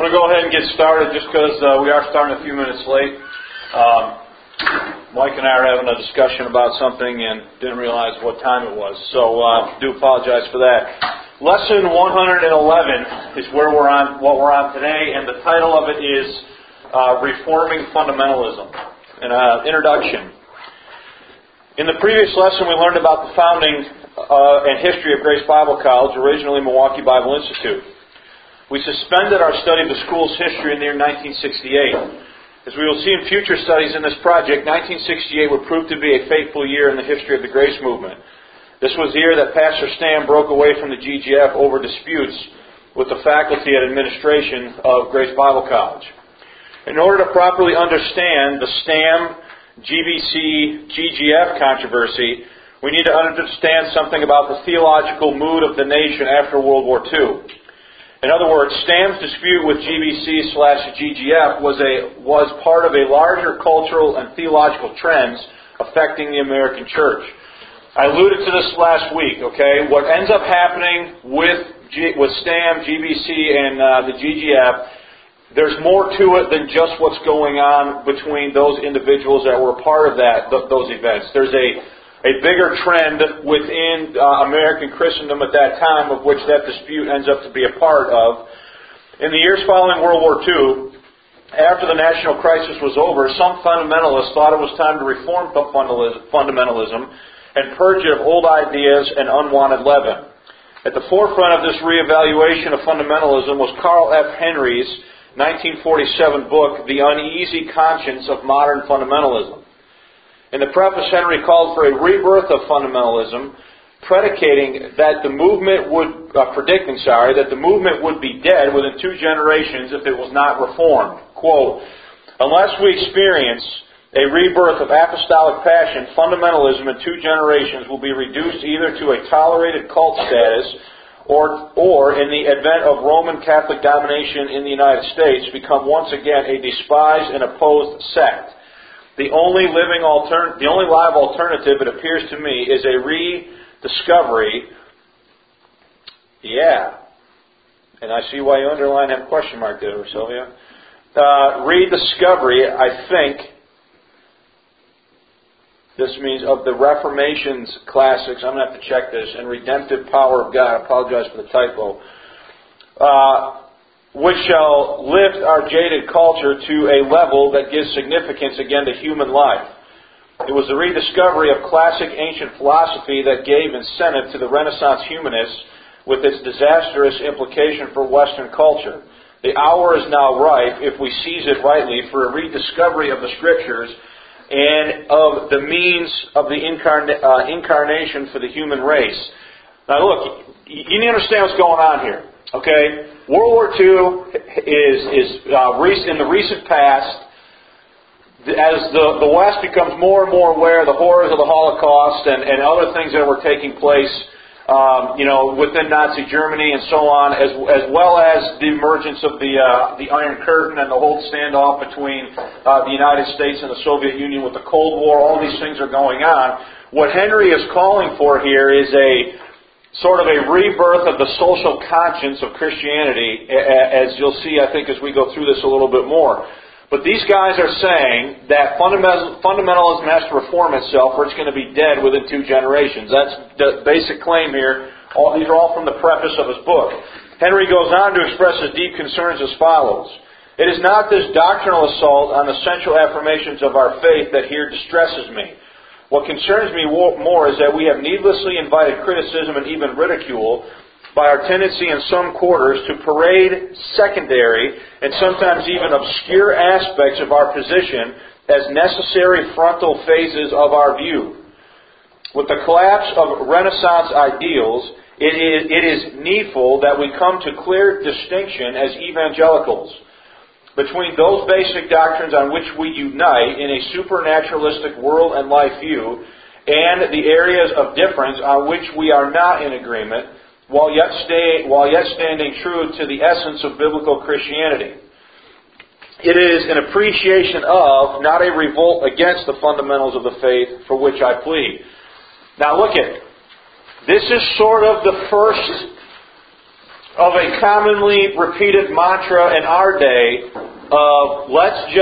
going to go ahead and get started just because we are starting a few minutes late. Mike and I are having a discussion about something and didn't realize what time it was, so do apologize for that. Lesson 111 is what we're on today, and the title of it is Reforming Fundamentalism. An introduction. In the previous lesson, we learned about the founding and history of Grace Bible College, originally Milwaukee Bible Institute. We suspended our study of the school's history in the year 1968. As we will see in future studies in this project, 1968 would prove to be a fateful year in the history of the Grace Movement. This was the year that Pastor Stam broke away from the GGF over disputes with the faculty and administration of Grace Bible College. In order to properly understand the Stam, GBC, GGF controversy, we need to understand something about the theological mood of the nation after World War II. In other words, Stam's dispute with GBC/GGF was part of a larger cultural and theological trends affecting the American church. I alluded to this last week, okay? What ends up happening with Stam, GBC, and the GGF, there's more to it than just what's going on between those individuals that were part of those events. There's a bigger trend within American Christendom at that time, of which that dispute ends up to be a part of. In the years following World War II, after the national crisis was over, some fundamentalists thought it was time to reform fundamentalism and purge it of old ideas and unwanted leaven. At the forefront of this reevaluation of fundamentalism was Carl F. Henry's 1947 book, The Uneasy Conscience of Modern Fundamentalism. In the preface, Henry called for a rebirth of fundamentalism, predicting that the movement would be dead within 2 generations if it was not reformed. Quote, "Unless we experience a rebirth of apostolic passion, fundamentalism in 2 generations will be reduced either to a tolerated cult status or in the event of Roman Catholic domination in the United States, become once again a despised and opposed sect. The only live alternative, it appears to me, is a rediscovery." Yeah. And I see why you underline that question mark there, Sylvia. Rediscovery, I think, this means of the Reformation's classics. I'm going to have to check this. And redemptive power of God. I apologize for the typo. Which shall lift our jaded culture to a level that gives significance again to human life. It was the rediscovery of classic ancient philosophy that gave incentive to the Renaissance humanists with its disastrous implication for Western culture. The hour is now ripe, if we seize it rightly, for a rediscovery of the Scriptures and of the means of the incarnation for the human race. Now look, you need to understand what's going on here. Okay? World War II is in the recent past. As the West becomes more and more aware of the horrors of the Holocaust and other things that were taking place, within Nazi Germany and so on, as well as the emergence of the Iron Curtain and the whole standoff between the United States and the Soviet Union with the Cold War. All these things are going on. What Henry is calling for here is a sort of a rebirth of the social conscience of Christianity, as you'll see, I think, as we go through this a little bit more. But these guys are saying that fundamentalism has to reform itself or it's going to be dead within 2 generations. That's the basic claim here. These are all from the preface of his book. Henry goes on to express his deep concerns as follows. "It is not this doctrinal assault on the central affirmations of our faith that here distresses me. What concerns me more is that we have needlessly invited criticism and even ridicule by our tendency in some quarters to parade secondary and sometimes even obscure aspects of our position as necessary frontal phases of our view. With the collapse of Renaissance ideals, it is needful that we come to clear distinction as evangelicals between those basic doctrines on which we unite in a supernaturalistic world and life view and the areas of difference on which we are not in agreement, while yet standing true to the essence of biblical Christianity. It is an appreciation of, not a revolt against the fundamentals of the faith for which I plead." Now look at it. This is sort of the first of a commonly repeated mantra in our day of let's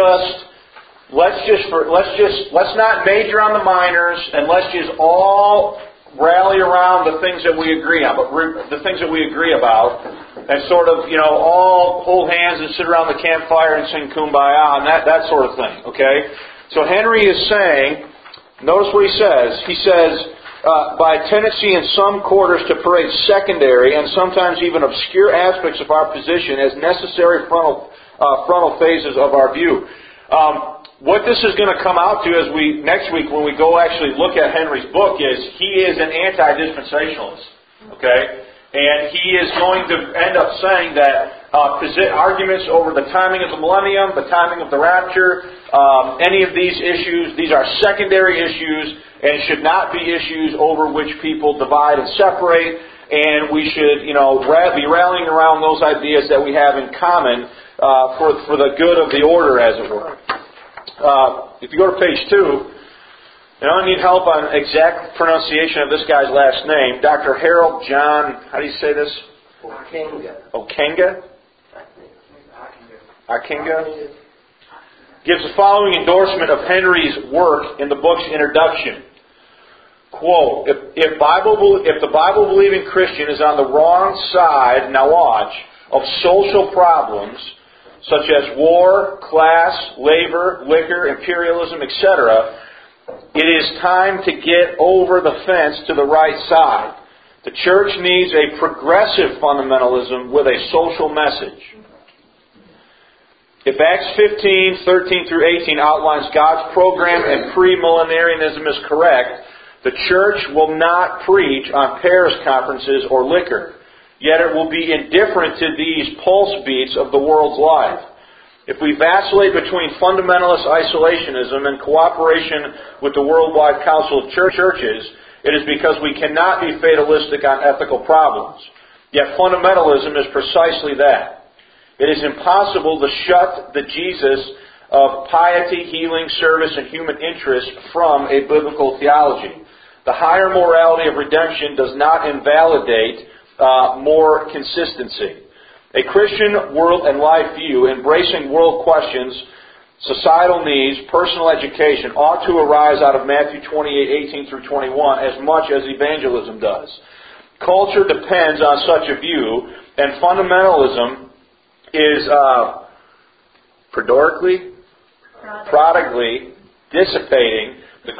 not major on the minors, and let's just all rally around the things that we agree on, but the things that we agree about, and sort of, all hold hands and sit around the campfire and sing Kumbaya and that sort of thing. Okay? So Henry is saying, notice what he says. He says, by tendency in some quarters to parade secondary and sometimes even obscure aspects of our position as necessary frontal phases of our view. What this is going to come out to as next week when we go actually look at Henry's book is he is an anti-dispensationalist. Okay? And he is going to end up saying that arguments over the timing of the millennium, the timing of the rapture, any of these issues, these are secondary issues and should not be issues over which people divide and separate. And we should, be rallying around those ideas that we have in common for the good of the order, as it were. If you go to page 2, and I need help on exact pronunciation of this guy's last name, Dr. Harold John, how do you say this? Okenga? Okenga? Gives the following endorsement of Henry's work in the book's introduction. Quote, if the Bible-believing Christian is on the wrong side, now watch, of social problems, such as war, class, labor, liquor, imperialism, etc., it is time to get over the fence to the right side. The church needs a progressive fundamentalism with a social message. If Acts 15:13 through 18 outlines God's program and premillenarianism is correct, the church will not preach on Paris conferences or liquor. Yet it will be indifferent to these pulse beats of the world's life. If we vacillate between fundamentalist isolationism and cooperation with the worldwide council of churches, it is because we cannot be fatalistic on ethical problems. Yet fundamentalism is precisely that. It is impossible to shut the Jesus of piety, healing, service, and human interest from a biblical theology. The higher morality of redemption does not invalidate more consistency. A Christian world and life view, embracing world questions, societal needs, personal education, ought to arise out of Matthew 28:18 through 21 as much as evangelism does. Culture depends on such a view, and fundamentalism is prodigally dissipating the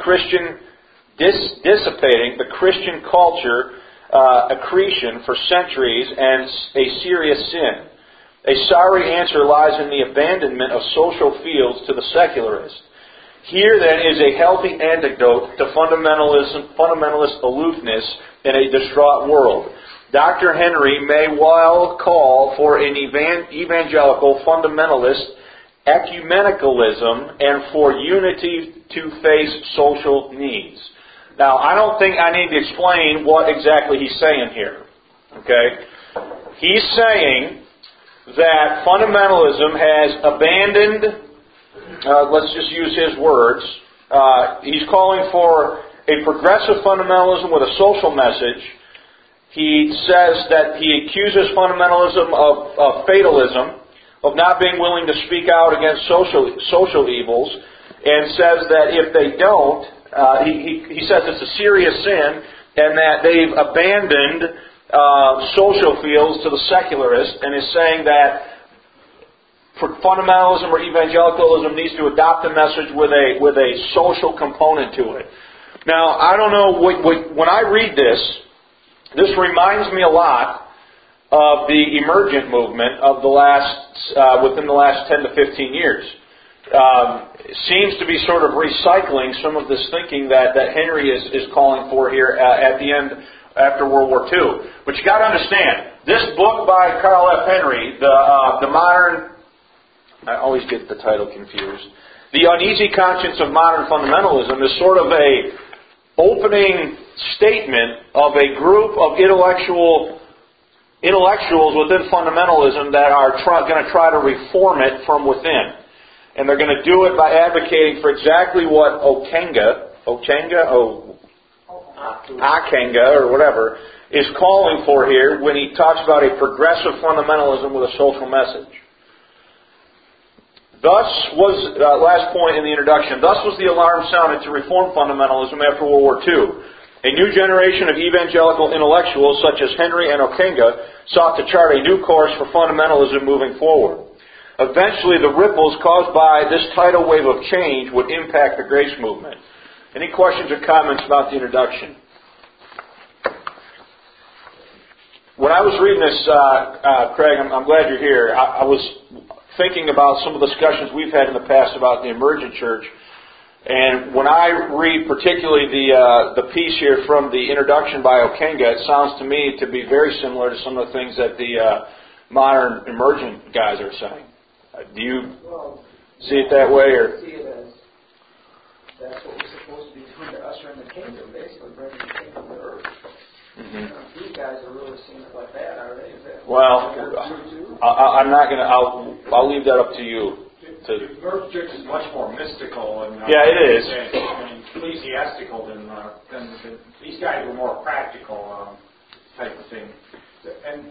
Christian culture accretion for centuries and a serious sin. A sorry answer lies in the abandonment of social fields to the secularist. Here, then, is a healthy antidote to fundamentalist aloofness in a distraught world. Dr. Henry may well call for an evangelical fundamentalist ecumenicalism and for unity to face social needs. Now, I don't think I need to explain what exactly he's saying here. Okay? He's saying that fundamentalism has abandoned, let's just use his words, he's calling for a progressive fundamentalism with a social message. He says that he accuses fundamentalism of fatalism, of not being willing to speak out against social evils, and says that if they don't, he says it's a serious sin, and that they've abandoned social fields to the secularist, and is saying that fundamentalism or evangelicalism needs to adopt a message with a social component to it. Now, I don't know, when I read this reminds me a lot of the emergent movement of within the last 10 to 15 years. It seems to be sort of recycling some of this thinking that Henry is calling for here at the end after World War II. But you got to understand, this book by Carl F. Henry, the modern, I always get the title confused, The Uneasy Conscience of Modern Fundamentalism, is sort of a opening statement of a group of intellectuals within fundamentalism that are going to try to reform it from within. And they're going to do it by advocating for exactly what Okenga, or whatever, is calling for here when he talks about a progressive fundamentalism with a social message. Thus was, last point in the introduction, thus was the alarm sounded to reform fundamentalism after World War II. A new generation of evangelical intellectuals such as Henry and Okenga sought to chart a new course for fundamentalism moving forward. Eventually, the ripples caused by this tidal wave of change would impact the grace movement. Any questions or comments about the introduction? When I was reading this, Craig, I'm glad you're here. I was thinking about some of the discussions we've had in the past about the emergent church. And when I read particularly the piece here from the introduction by Okenga, it sounds to me to be very similar to some of the things that the modern emergent guys are saying. Do you see it that way? Or? I see it as that's what we're supposed to be doing to usher in the kingdom, basically bringing the kingdom to earth. Mm-hmm. These guys are really seeing it like that, are they? Well, I'm not going to. I'll leave that up to you. The emergent church is much more mystical and it is and ecclesiastical than these guys were more practical type of thing. And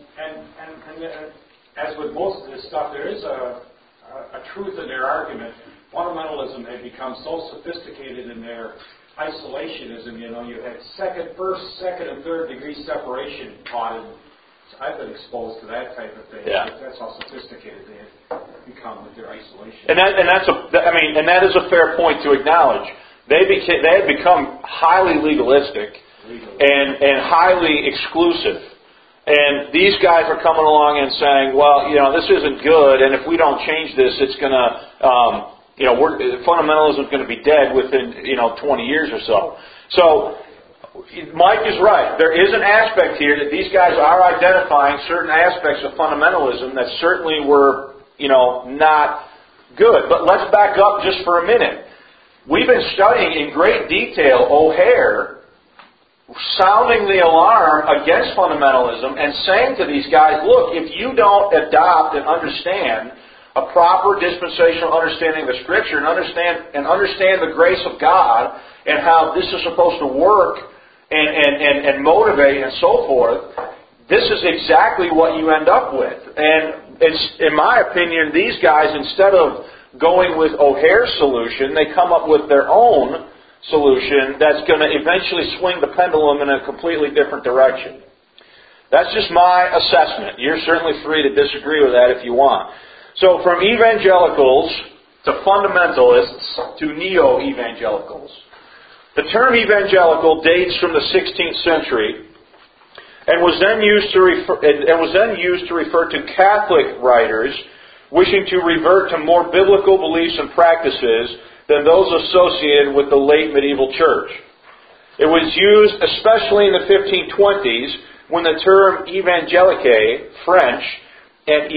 as with most of this stuff, there is a truth in their argument. Fundamentalism had become so sophisticated in their isolationism. You had first, second, and third degree separation taught, and I've been exposed to that type of thing. Yeah. That's how sophisticated they had become with their isolation. And that is a fair point to acknowledge. They had become highly legalistic and highly exclusive. And these guys are coming along and saying, well, this isn't good, and if we don't change this, it's going to, fundamentalism is going to be dead within, 20 years or so. So, Mike is right. There is an aspect here that these guys are identifying certain aspects of fundamentalism that certainly were, not good. But let's back up just for a minute. We've been studying in great detail O'Hare sounding the alarm against fundamentalism and saying to these guys, look, if you don't adopt and understand a proper dispensational understanding of the Scripture and understand the grace of God and how this is supposed to work and motivate and so forth, this is exactly what you end up with. And it's, in my opinion, these guys, instead of going with O'Hare's solution, they come up with their own solution that's going to eventually swing the pendulum in a completely different direction. That's just my assessment. You're certainly free to disagree with that if you want. So from evangelicals to fundamentalists to neo-evangelicals. The term evangelical dates from the 16th century and was then used to refer to Catholic writers wishing to revert to more biblical beliefs and practices than those associated with the late medieval church. It was used especially in the 1520s when the term évangélique, French, and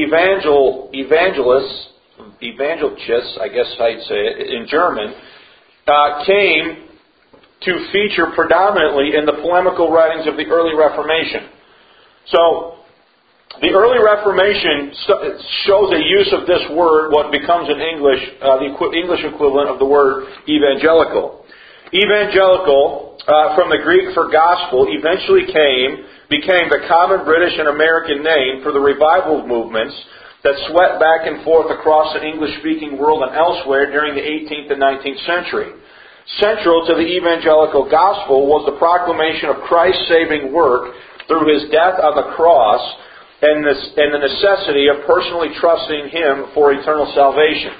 evangelist, I guess I'd say it, in German, came to feature predominantly in the polemical writings of the early Reformation. So, the early Reformation shows a use of this word, what becomes in English, the English equivalent of the word evangelical. Evangelical, from the Greek for gospel, eventually became the common British and American name for the revival movements that swept back and forth across the English-speaking world and elsewhere during the 18th and 19th century. Central to the evangelical gospel was the proclamation of Christ's saving work through His death on the cross and the necessity of personally trusting Him for eternal salvation.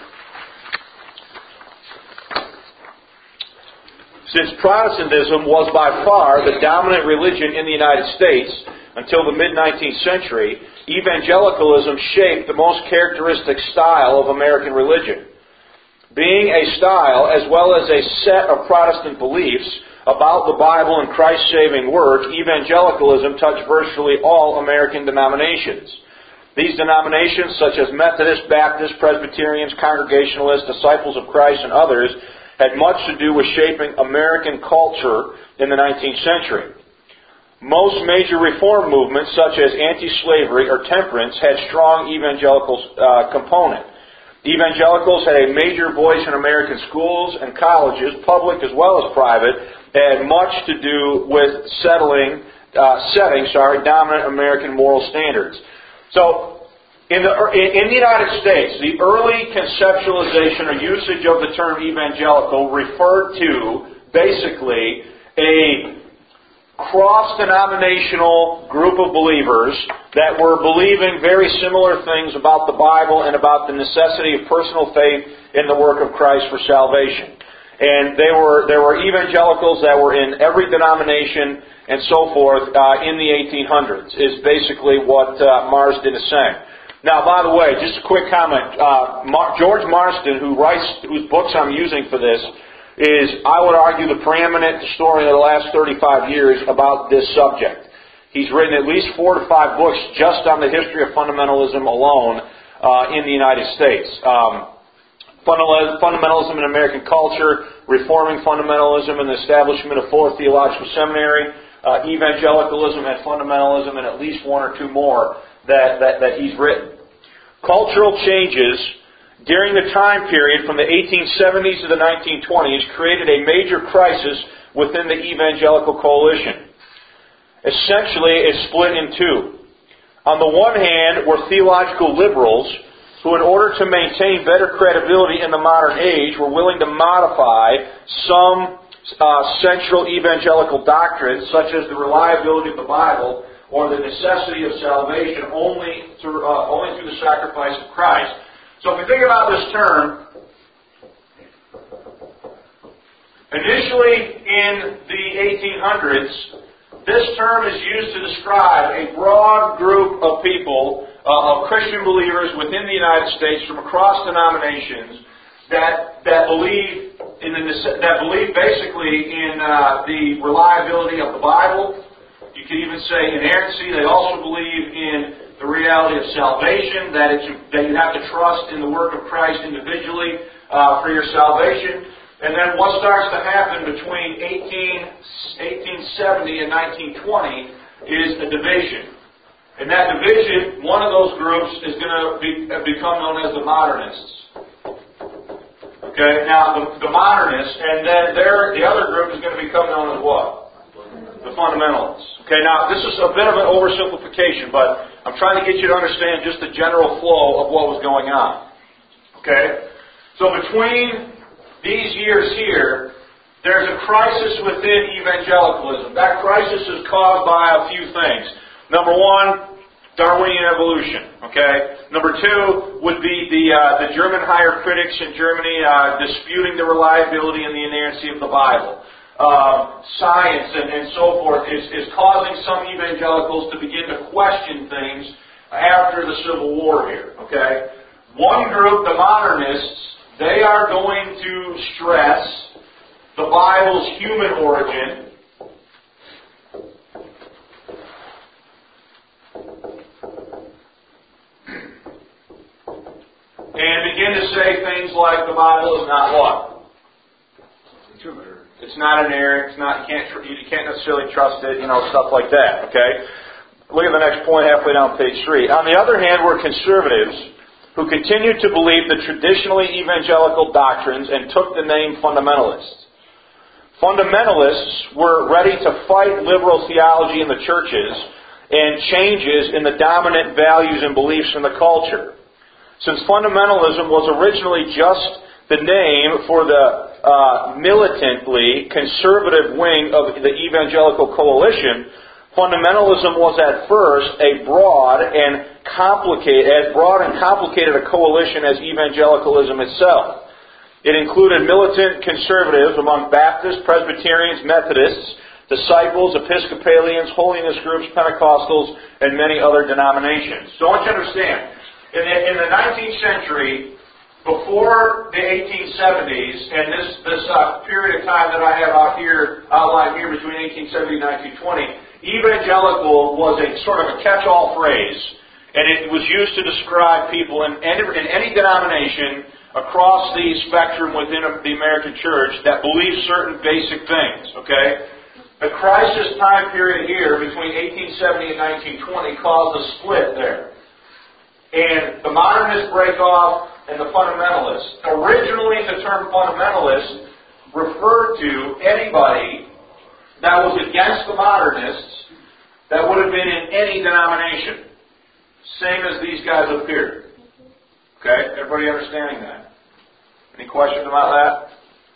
Since Protestantism was by far the dominant religion in the United States until the mid-19th century, evangelicalism shaped the most characteristic style of American religion. Being a style as well as a set of Protestant beliefs about the Bible and Christ's saving work, evangelicalism touched virtually all American denominations. These denominations, such as Methodists, Baptists, Presbyterians, Congregationalists, Disciples of Christ, and others, had much to do with shaping American culture in the 19th century. Most major reform movements, such as anti-slavery or temperance, had strong evangelical component. Evangelicals had a major voice in American schools and colleges, public as well as private, and had much to do with settling dominant American moral standards. So, in the United States, the early conceptualization or usage of the term evangelical referred to basically a cross-denominational group of believers that were believing very similar things about the Bible and about the necessity of personal faith in the work of Christ for salvation. And there were evangelicals that were in every denomination and so forth in the 1800s, is basically what Marsden is saying. Now, by the way, just a quick comment. George Marsden, whose books I'm using for this, is, I would argue, the preeminent historian of the last 35 years about this subject. He's written at least 4 to 5 books just on the history of fundamentalism alone in the United States. Fundamentalism in American culture, reforming fundamentalism and the establishment of Fuller Theological Seminary, evangelicalism and fundamentalism, and at least 1 or 2 more that he's written. Cultural changes during the time period from the 1870s to the 1920s created a major crisis within the evangelical coalition. Essentially, it split in two. On the one hand were theological liberals who, in order to maintain better credibility in the modern age, were willing to modify some central evangelical doctrines, such as the reliability of the Bible or the necessity of salvation only through the sacrifice of Christ. So if we think about this term, initially in the 1800s, this term is used to describe a broad group of people, of Christian believers within the United States from across denominations that believe basically in the reliability of the Bible. You could even say inerrancy. They also believe in the reality of salvation, that you have to trust in the work of Christ individually for your salvation. And then what starts to happen between 1870 and 1920 is a division. And that division, one of those groups is going to become known as the modernists. Okay, now the modernists, and then the other group is going to become known as what? The fundamentalists. Okay, now this is a bit of an oversimplification, but I'm trying to get you to understand just the general flow of what was going on. Okay? So between these years here, there's a crisis within evangelicalism. That crisis is caused by a few things. Number one, Darwinian evolution. Okay? Number two would be the German higher critics in Germany disputing the reliability and the inerrancy of the Bible. Science and so forth is causing some evangelicals to begin to question things after the Civil War here. Okay? One group, the modernists, they are going to stress the Bible's human origin. And begin to say things like the Bible is not what? It's not inerrant. It's not. You can't necessarily trust it. Stuff like that. Okay. Look at the next point, halfway down page 3. On the other hand, were conservatives who continued to believe the traditionally evangelical doctrines and took the name fundamentalists. Fundamentalists were ready to fight liberal theology in the churches and changes in the dominant values and beliefs in the culture. Since fundamentalism was originally just the name for the militantly conservative wing of the evangelical coalition, fundamentalism was at first as broad and complicated a coalition as evangelicalism itself. It included militant conservatives among Baptists, Presbyterians, Methodists, disciples, Episcopalians, holiness groups, Pentecostals, and many other denominations. So I want you to understand, in the 19th century, before the 1870s, and this period of time that I have outlined here between 1870 and 1920, evangelical was a sort of a catch-all phrase, and it was used to describe people in any denomination across the spectrum within the American church that believe certain basic things. Okay, the crisis time period here between 1870 and 1920 caused a split there, and the modernists break off. And the fundamentalists. Originally, the term fundamentalist referred to anybody that was against the modernists that would have been in any denomination. Same as these guys up here. Okay? Everybody understanding that? Any questions about that?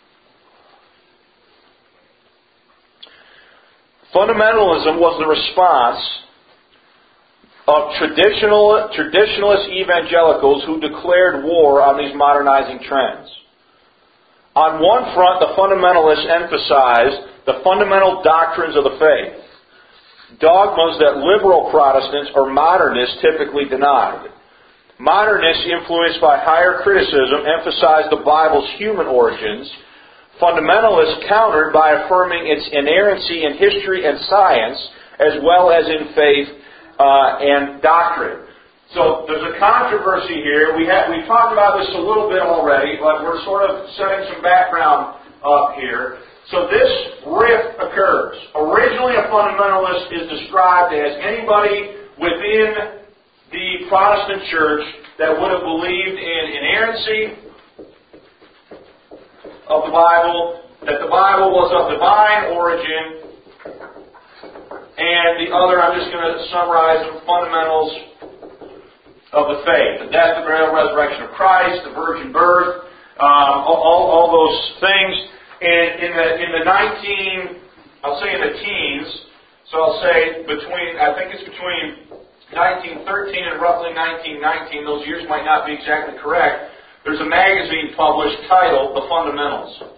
Fundamentalism was the response of traditionalist evangelicals who declared war on these modernizing trends. On one front, the fundamentalists emphasized the fundamental doctrines of the faith, dogmas that liberal Protestants or modernists typically denied. Modernists, influenced by higher criticism, emphasized the Bible's human origins. Fundamentalists countered by affirming its inerrancy in history and science, as well as in faith and doctrine. So there's a controversy here. We talked about this a little bit already, but we're sort of setting some background up here. So this rift occurs. Originally, a fundamentalist is described as anybody within the Protestant church that would have believed in inerrancy of the Bible, that the Bible was of divine origin, and the other, I'm just going to summarize the fundamentals of the faith. The death, the burial, resurrection of Christ, the virgin birth, all those things. And in the teens, so I'll say I think it's between 1913 and roughly 1919, those years might not be exactly correct, there's a magazine published titled The Fundamentals.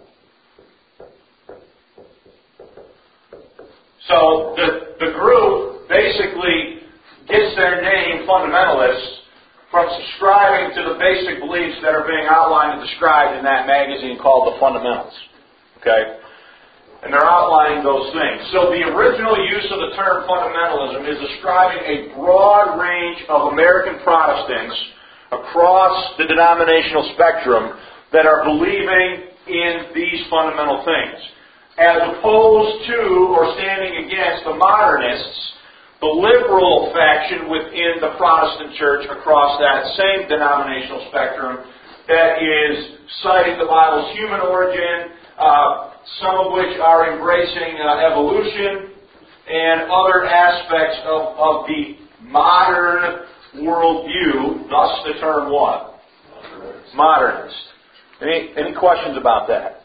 So the group basically gets their name, fundamentalists, from subscribing to the basic beliefs that are being outlined and described in that magazine called The Fundamentals. Okay? And they're outlining those things. So the original use of the term fundamentalism is describing a broad range of American Protestants across the denominational spectrum that are believing in these fundamental things, as opposed to or standing against the modernists, the liberal faction within the Protestant church across that same denominational spectrum that is citing the Bible's human origin, some of which are embracing evolution and other aspects of the modern worldview, thus the term what? Modernist. Any questions about that?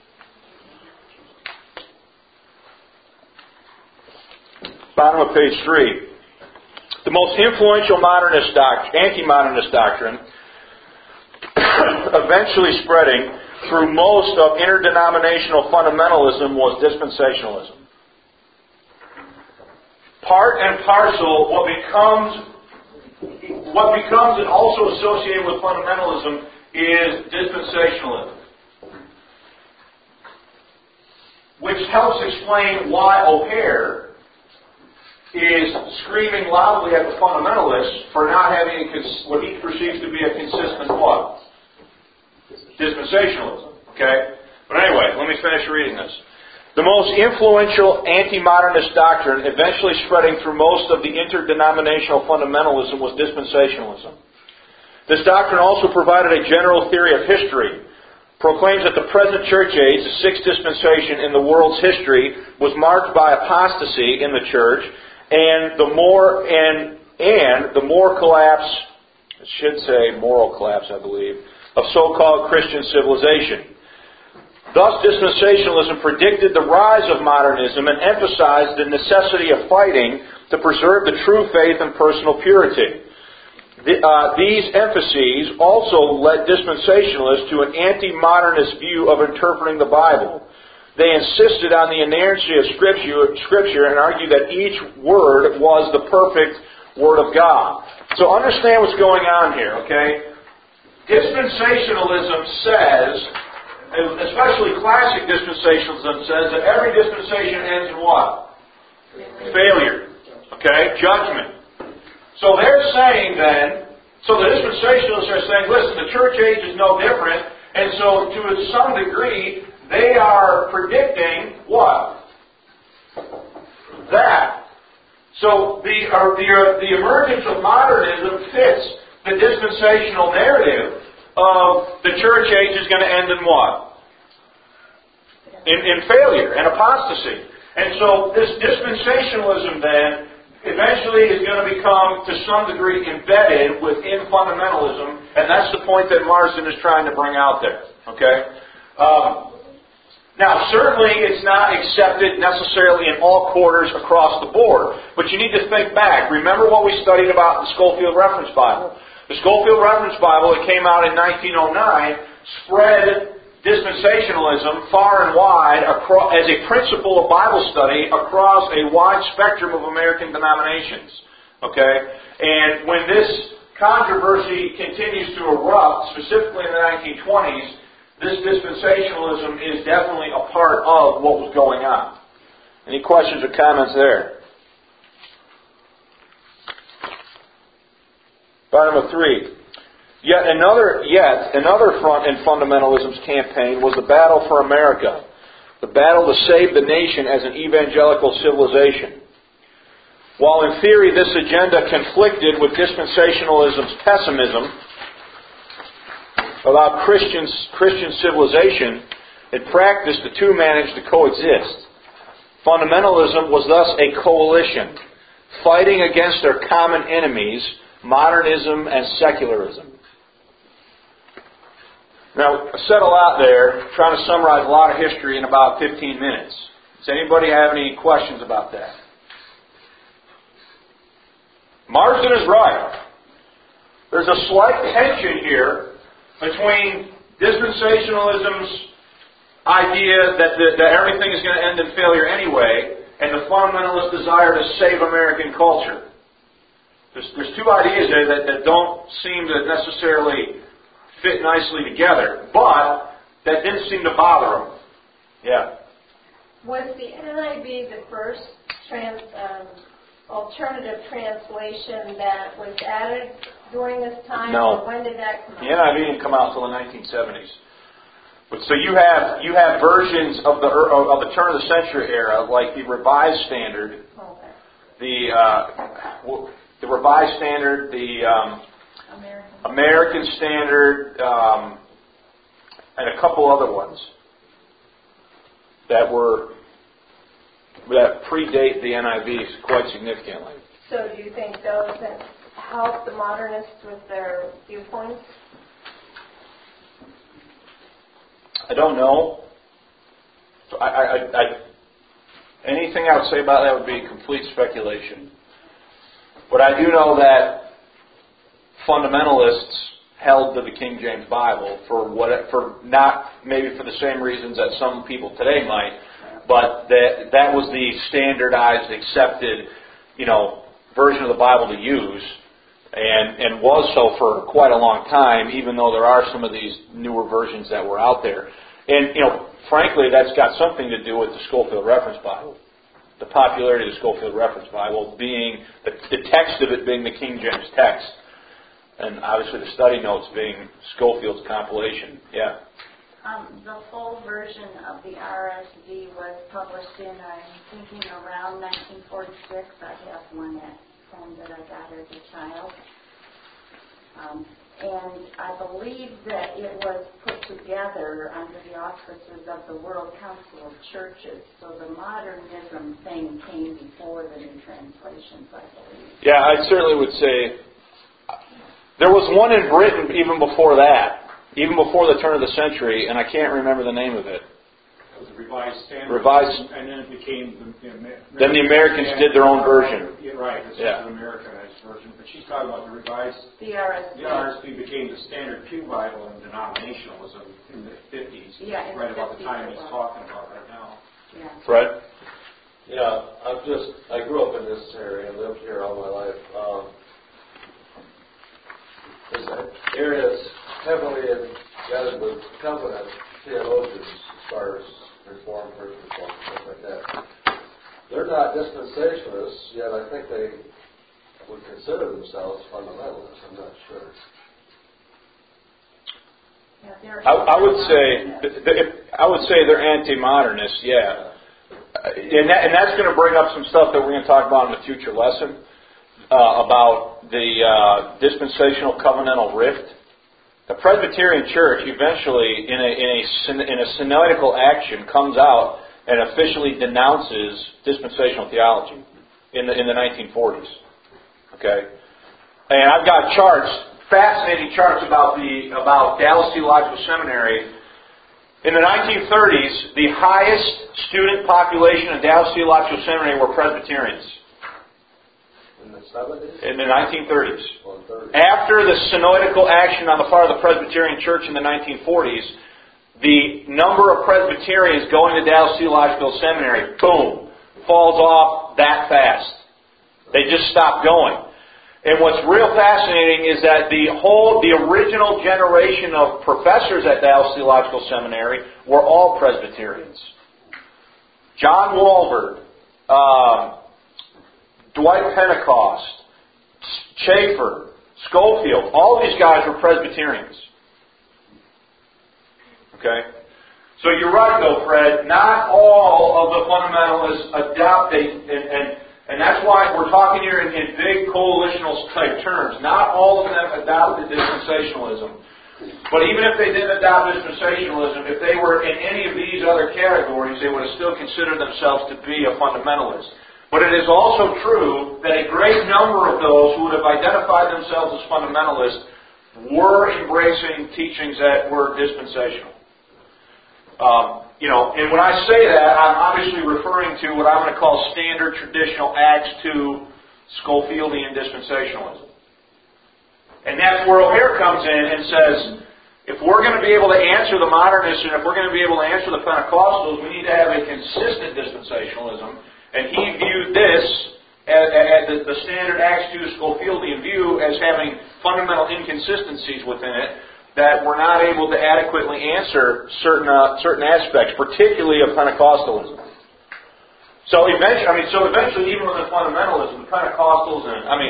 Bottom of page 3. The most influential anti-modernist doctrine, eventually spreading through most of interdenominational fundamentalism, was dispensationalism. Part and parcel, what becomes and also associated with fundamentalism is dispensationalism, which helps explain why O'Hare is screaming loudly at the fundamentalists for not having what he perceives to be a consistent what? Dispensationalism. Okay? But anyway, let me finish reading this. The most influential anti-modernist doctrine, eventually spreading through most of the interdenominational fundamentalism, was dispensationalism. This doctrine also provided a general theory of history, proclaims that the present church age, the sixth dispensation in the world's history, was marked by apostasy in the church, and the moral collapse, it should say moral collapse, I believe, of so-called Christian civilization. Thus, dispensationalism predicted the rise of modernism and emphasized the necessity of fighting to preserve the true faith and personal purity. These emphases also led dispensationalists to an anti-modernist view of interpreting the Bible. They insisted on the inerrancy of Scripture and argued that each word was the perfect Word of God. So understand what's going on here, okay? Dispensationalism says, especially classic dispensationalism says, that every dispensation ends in what? Failure. Okay? Judgment. So they're saying then, so the dispensationalists are saying, listen, the church age is no different, and so to some degree, they are predicting what? That. So the emergence of modernism fits the dispensational narrative of the church age is going to end in what? In failure and apostasy. And so this dispensationalism then eventually is going to become, to some degree, embedded within fundamentalism, and that's the point that Marsden is trying to bring out there. Okay? Now, certainly it's not accepted necessarily in all quarters across the board, but you need to think back. Remember what we studied about the Scofield Reference Bible. The Scofield Reference Bible that came out in 1909 spread dispensationalism far and wide as a principle of Bible study across a wide spectrum of American denominations. Okay? And when this controversy continues to erupt, specifically in the 1920s, this dispensationalism is definitely a part of what was going on. Any questions or comments there? Part number 3. Yet another front in fundamentalism's campaign was the battle for America, the battle to save the nation as an evangelical civilization. While in theory this agenda conflicted with dispensationalism's pessimism about Christian civilization, in practice the two managed to coexist. Fundamentalism was thus a coalition, fighting against their common enemies, modernism and secularism. Now, I said a lot there, trying to summarize a lot of history in about 15 minutes. Does anybody have any questions about that? Marsden is right. There's a slight tension here between dispensationalism's idea that everything is going to end in failure anyway, and the fundamentalist desire to save American culture. There's two ideas there that don't seem to necessarily fit nicely together, but that didn't seem to bother them. Yeah. Was the NIV the first alternative translation that was added during this time? No. Or when did that come out? The NIV didn't come out until the 1970s. But so you have versions of the turn of the century era, like the Revised Standard, the Revised Standard, the American Standard, and a couple other ones that predate the NIV quite significantly. So do you think those that help the modernists with their viewpoints? I don't know. Anything I would say about that would be complete speculation. But I do know that fundamentalists held to the King James Bible for not maybe for the same reasons that some people today might, but that was the standardized, accepted, version of the Bible to use, and was so for quite a long time, even though there are some of these newer versions that were out there. And frankly, that's got something to do with the Scofield Reference Bible. The popularity of the Scofield Reference Bible being the text of it being the King James text, and obviously the study notes being Scofield's compilation. Yeah. The full version of the RSV was published in, I'm thinking, around 1946. I have one at home that I got as a child. And I believe that it was put together under the auspices of the World Council of Churches. So the modernism thing came before the new translations, I believe. Yeah, I certainly would say there was one in Britain even before that, even before the turn of the century, and I can't remember the name of it. It was a Revised Standard. And then it became then the Americans did their own version. Yeah, right. This is an Americanized version. But she's talking about the Revised. The RSV. The RSV became the standard Pew Bible in denominationalism in the 50s. Yeah, right about the time he's talking about right now. Yeah. Fred? Yeah, I grew up in this area and lived here all my life. This area is heavily embedded with covenant theologians as far as Reformed, First Reformed, stuff like that. They're not dispensationalists, yet I think they would consider themselves fundamentalists. I'm not sure. I would say they're anti-modernists. Yeah, and that's going to bring up some stuff that we're going to talk about in a future lesson about the dispensational covenantal rift. The Presbyterian Church eventually, in a synodical action, comes out and officially denounces dispensational theology in the 1940s. Okay, and I've got charts, fascinating charts about Dallas Theological Seminary. In the 1930s, the highest student population in Dallas Theological Seminary were Presbyterians. In the 70s? In the 1930s. After the synodical action on the part of the Presbyterian Church in the 1940s, the number of Presbyterians going to Dallas Theological Seminary, boom, falls off that fast. They just stop going. And what's real fascinating is that the original generation of professors at Dallas Theological Seminary were all Presbyterians. John Walvoord, Dwight Pentecost, Schaeffer, Schofield, all these guys were Presbyterians. Okay? So you're right though, Fred, not all of the fundamentalists adopt and that's why we're talking here in big coalitional type terms. Not all of them adopted dispensationalism. But even if they didn't adopt dispensationalism, if they were in any of these other categories, they would have still considered themselves to be a fundamentalist. But it is also true that a great number of those who would have identified themselves as fundamentalists were embracing teachings that were dispensational. And when I say that, I'm obviously referring to what I'm going to call standard traditional Acts 2 Schofieldian dispensationalism. And that's where O'Hare comes in and says, if we're going to be able to answer the modernists and if we're going to be able to answer the Pentecostals, we need to have a consistent dispensationalism. And he viewed this as the standard Acts 2 Schofieldian view as having fundamental inconsistencies within it that we're not able to adequately answer certain aspects, particularly of Pentecostalism. So eventually, even with the fundamentalism, the Pentecostals,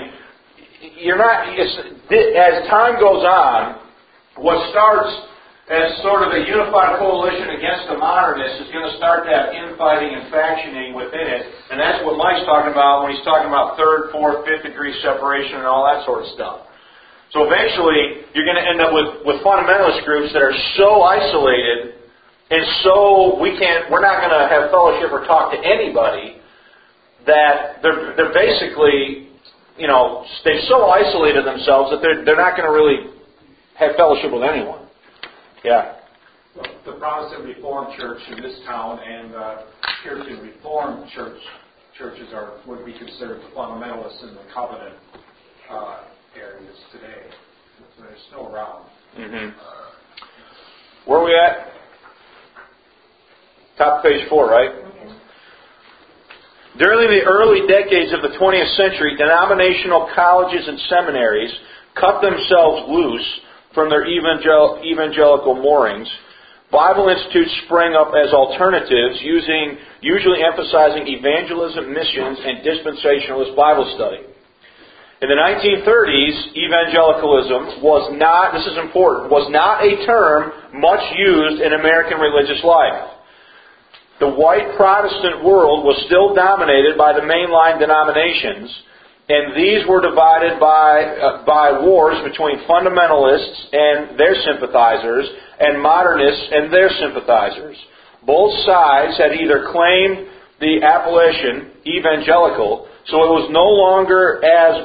as time goes on, what starts as sort of a unified coalition against the modernists is going to start to have infighting and factioning within it, and that's what Mike's talking about when he's talking about third, fourth, fifth degree separation and all that sort of stuff. So eventually, you're going to end up with fundamentalist groups that are so isolated and so we're not going to have fellowship or talk to anybody that they're basically, they've so isolated themselves that they're not going to really have fellowship with anyone. Yeah. The Protestant Reformed Church in this town and Puritan Reformed churches would be considered the fundamentalists in the covenant areas today. So they're still around. Mm-hmm. Where are we at? Top of page 4, right? Mm-hmm. During the early decades of the 20th century, denominational colleges and seminaries cut themselves loose from their evangelical moorings. Bible institutes sprang up as alternatives, usually emphasizing evangelism, missions, and dispensationalist Bible study. In the 1930s, evangelicalism was not a term much used in American religious life. The white Protestant world was still dominated by the mainline denominations, and these were divided by wars between fundamentalists and their sympathizers, and modernists and their sympathizers. Both sides had either claimed the appellation evangelical, so it was no longer as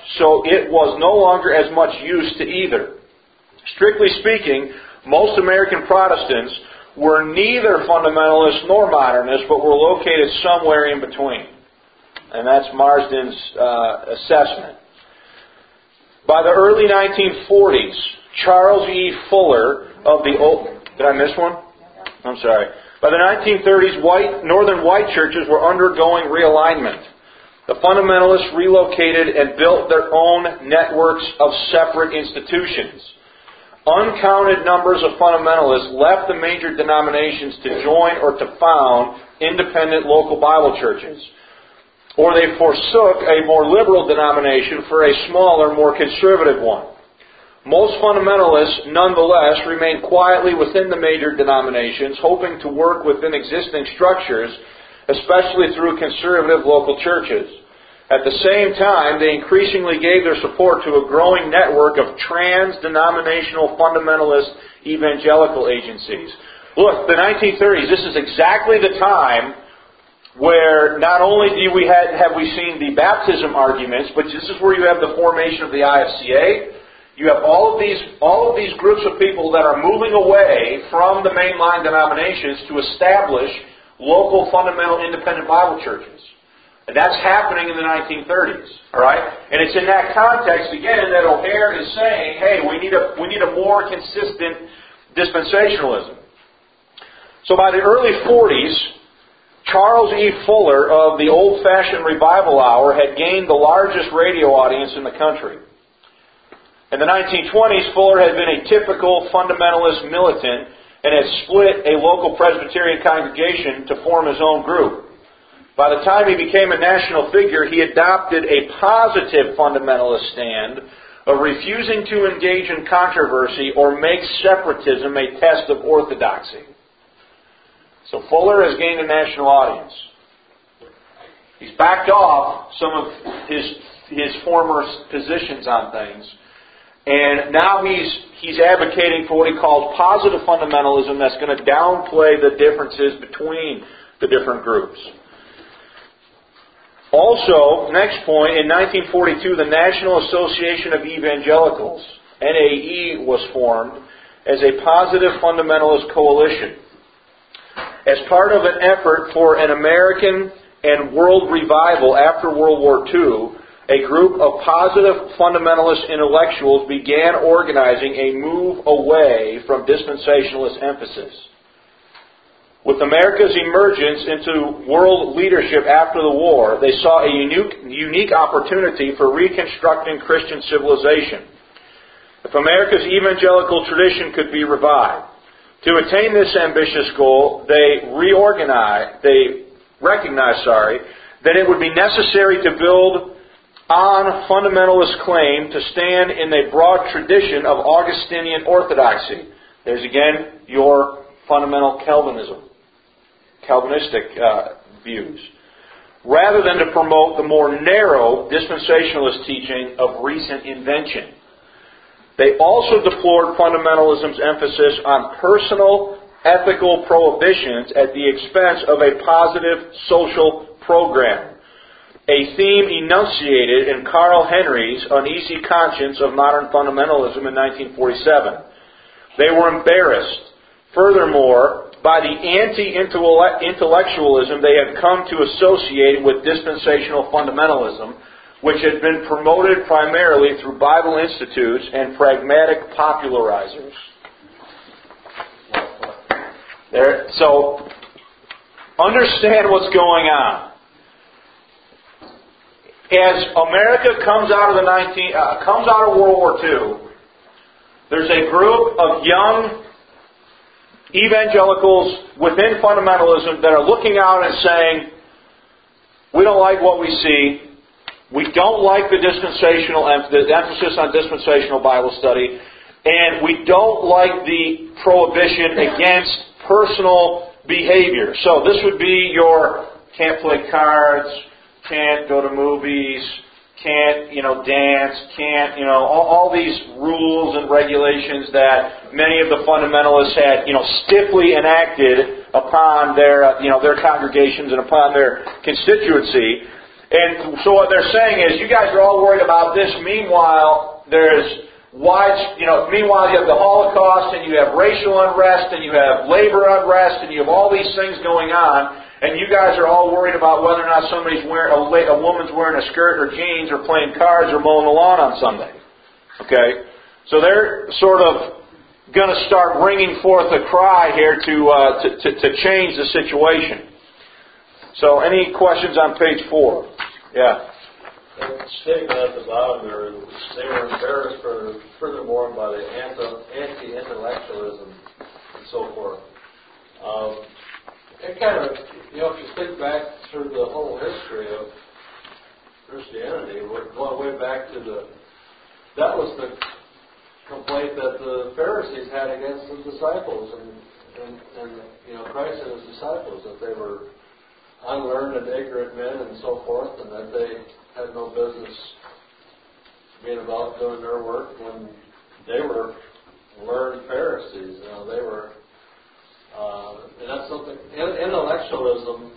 much use to either. Strictly speaking, most American Protestants were neither fundamentalists nor modernists, but were located somewhere in between. And that's Marsden's assessment. By the early 1940s, Charles E. Fuller of the Did I miss one? I'm sorry. By the 1930s, northern white churches were undergoing realignment. The fundamentalists relocated and built their own networks of separate institutions. Uncounted numbers of fundamentalists left the major denominations to join or to found independent local Bible churches. Or they forsook a more liberal denomination for a smaller, more conservative one. Most fundamentalists, nonetheless, remained quietly within the major denominations, hoping to work within existing structures, especially through conservative local churches. At the same time, they increasingly gave their support to a growing network of trans-denominational fundamentalist evangelical agencies. Look, the 1930s, this is exactly the time where not only have we seen the baptism arguments, but this is where you have the formation of the IFCA. You have all of these groups of people that are moving away from the mainline denominations to establish local fundamental independent Bible churches. And that's happening in the 1930s. All right? And it's in that context, again, that O'Hare is saying, hey, we need a more consistent dispensationalism. So by the early 40s, Charles E. Fuller of the Old-Fashioned Revival Hour had gained the largest radio audience in the country. In the 1920s, Fuller had been a typical fundamentalist militant and had split a local Presbyterian congregation to form his own group. By the time he became a national figure, he adopted a positive fundamentalist stand of refusing to engage in controversy or make separatism a test of orthodoxy. So Fuller has gained a national audience. He's backed off some of his former positions on things. And now he's advocating for what he calls positive fundamentalism that's going to downplay the differences between the different groups. Also, next point, in 1942, the National Association of Evangelicals, NAE, was formed as a positive fundamentalist coalition. As part of an effort for an American and world revival after World War II, a group of positive fundamentalist intellectuals began organizing a move away from dispensationalist emphasis. With America's emergence into world leadership after the war, they saw a unique opportunity for reconstructing Christian civilization. If America's evangelical tradition could be revived, to attain this ambitious goal, they recognized that it would be necessary to build on fundamentalist claim to stand in a broad tradition of Augustinian orthodoxy. There's again your fundamental Calvinistic views, rather than to promote the more narrow dispensationalist teaching of recent invention. They also deplored fundamentalism's emphasis on personal ethical prohibitions at the expense of a positive social program, a theme enunciated in Carl Henry's Uneasy Conscience of Modern Fundamentalism in 1947. They were embarrassed, furthermore, by the anti-intellectualism they had come to associate with dispensational fundamentalism, which had been promoted primarily through Bible institutes and pragmatic popularizers. So, understand what's going on. As America comes out of World War II, there's a group of young evangelicals within fundamentalism that are looking out and saying, we don't like what we see. We don't like the emphasis on dispensational Bible study, and we don't like the prohibition against personal behavior. So this would be your can't play cards, can't go to movies, can't, dance, can't, all these rules and regulations that many of the fundamentalists had, stiffly enacted upon their congregations and upon their constituency. And so what they're saying is, you guys are all worried about this. Meanwhile, meanwhile you have the Holocaust, and you have racial unrest, and you have labor unrest, and you have all these things going on. And you guys are all worried about whether or not a woman's wearing a skirt or jeans or playing cards or mowing the lawn on Sunday. Okay? So they're sort of going to start bringing forth a cry here to change the situation. So any questions on page 4? Yeah. That statement at the bottom there, they were embarrassed furthermore by the anti-intellectualism and so forth. It kind of, if you think back through the whole history of Christianity, we're going way back to that was the complaint that the Pharisees had against the disciples and Christ and his disciples, that they were unlearned and ignorant men and so forth, and that they had no business being about doing their work when they were learned Pharisees. They were something. Intellectualism,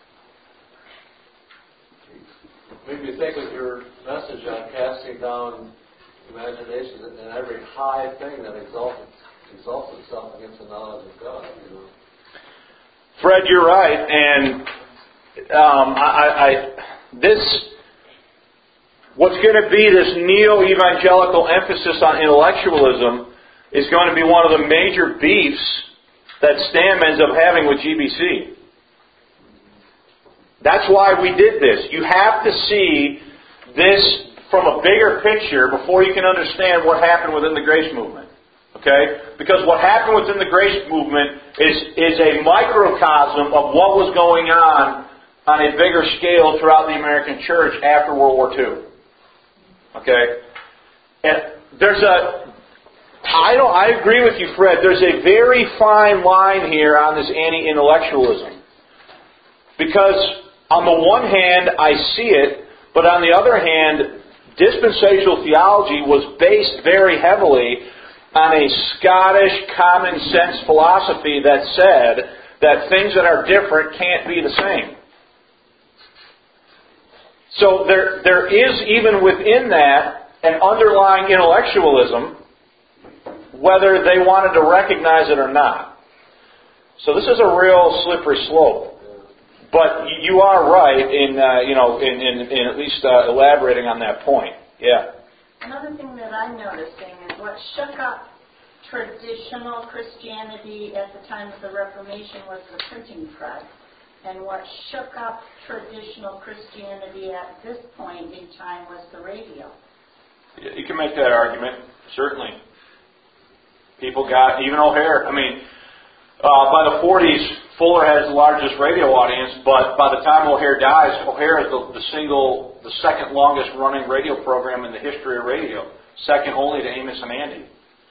maybe think of your message on casting down imaginations and every high thing that exalts itself against the knowledge of God. You know. Fred, you're right, and what's going to be this neo-evangelical emphasis on intellectualism is going to be one of the major beefs that Stam ends up having with GBC. That's why we did this. You have to see this from a bigger picture before you can understand what happened within the grace movement. Okay? Because what happened within the grace movement is a microcosm of what was going on a bigger scale throughout the American church after World War II. Okay? And I agree with you, Fred. There's a very fine line here on this anti-intellectualism. Because on the one hand, I see it, but on the other hand, dispensational theology was based very heavily on a Scottish common sense philosophy that said that things that are different can't be the same. So there is, even within that, an underlying intellectualism, whether they wanted to recognize it or not. So this is a real slippery slope. But you are right in at least elaborating on that point. Yeah. Another thing that I'm noticing is what shook up traditional Christianity at the time of the Reformation was the printing press. And what shook up traditional Christianity at this point in time was the radio. Yeah, you can make that argument, certainly. People got, even O'Hare, by the 40s, Fuller has the largest radio audience, but by the time O'Hare dies, O'Hare is the second longest running radio program in the history of radio, second only to Amos and Andy.